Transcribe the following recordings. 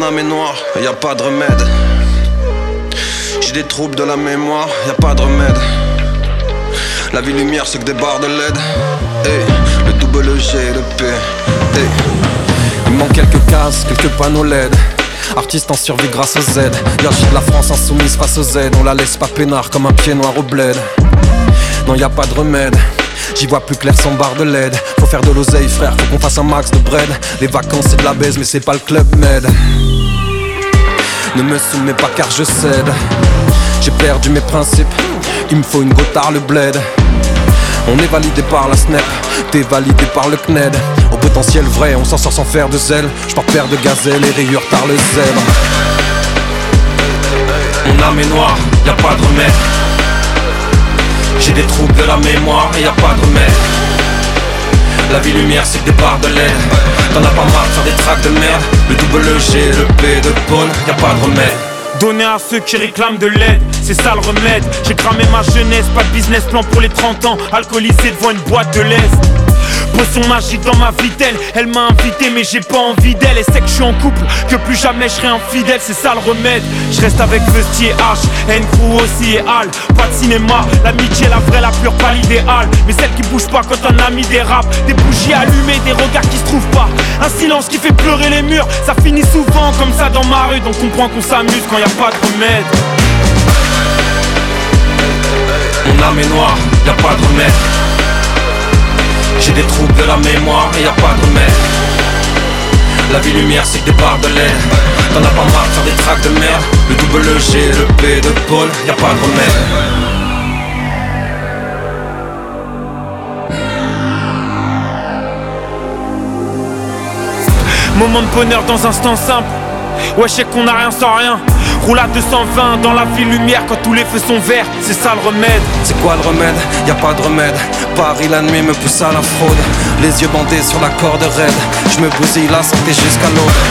âme est noire, y a pas de remède. J'ai des troubles de la mémoire, y a pas de remède. La vie lumière c'est que des barres de LED. Hey, le double G et le P. Hey. Il manque quelques cases, quelques panneaux LED. Artiste en survie grâce au Z. Hiérarchie de la France insoumise face au Z. On la laisse pas peinard comme un pied noir au bled. Non y a pas de remède. J'y vois plus clair sans barre de LED. Faut faire de l'oseille frère, faut qu'on fasse un max de bread. Les vacances c'est de la baise mais c'est pas le club med. Ne me soumets pas car je cède. J'ai perdu mes principes. Il me faut une gotard le bled. On est validé par la SNEP, t'es validé par le CNED. Au potentiel vrai, on s'en sort sans faire de zèle. J'pars père de gazelle et rayures tard le zèbre. Mon âme est noire, y a pas de remède. J'ai des troubles de la mémoire et y a pas de remède. La vie lumière c'est que des barres de LED. T'en as pas marre de faire des tracks de merde. Le double G, le P de Paul, y a pas de remède. Donner à ceux qui réclament de l'aide, c'est ça le remède. J'ai cramé ma jeunesse, pas de business plan pour les 30 ans. Alcoolisé devant une boîte de l'Est. Potion magique dans ma vitelle. Elle m'a invité mais j'ai pas envie d'elle. Elle sait que je suis en couple, que plus jamais je serai infidèle. C'est ça le remède. Je reste avec Fusty et H, N-Crew aussi et Al. Pas de cinéma, l'amitié la vraie, la pure, pas l'idéal. Mais celle qui bouge pas quand un ami dérape. Des bougies allumées, des regards qui se trouvent pas. Un silence qui fait pleurer les murs. Ça finit souvent comme ça dans ma rue. Donc comprends qu'on s'amuse quand y a pas de remède. Mon âme est noire, y a pas de remède. J'ai des troubles de la mémoire et y a pas de remède. La vie lumière c'est que des barres de LED. T'en as pas marre de faire des tracks de merde. Le double G, le P de Paul, y a pas de remède. Moment de bonheur dans un instant simple. Ouais, je sais qu'on a rien sans rien. Roule à 220 dans la ville lumière quand tous les feux sont verts. C'est ça le remède. C'est quoi le remède? Y a pas de remède. Paris la nuit me pousse à la fraude. Les yeux bandés sur la corde raide. Je me bousille la santé jusqu'à l'aube.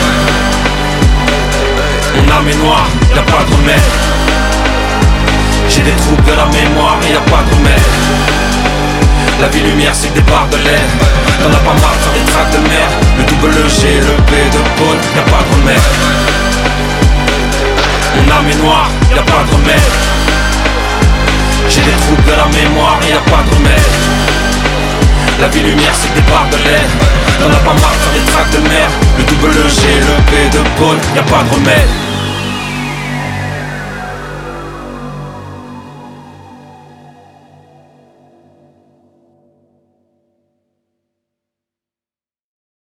Mon âme est noire, y a pas de remède. J'ai des troubles de la mémoire et y a pas de remède. La vie lumière c'est que des barres de LED. T'en as pas marre de faire des tracks de merde. Le double G, le P de Paul, y a pas de remède. Mon âme est noire, y a pas de remède. J'ai des troubles de la mémoire et y a pas de remède. La vie lumière c'est que des barres de LED. T'en as pas marre de faire des tracks de merde. Le double G, le P de Paul, y a pas de remède.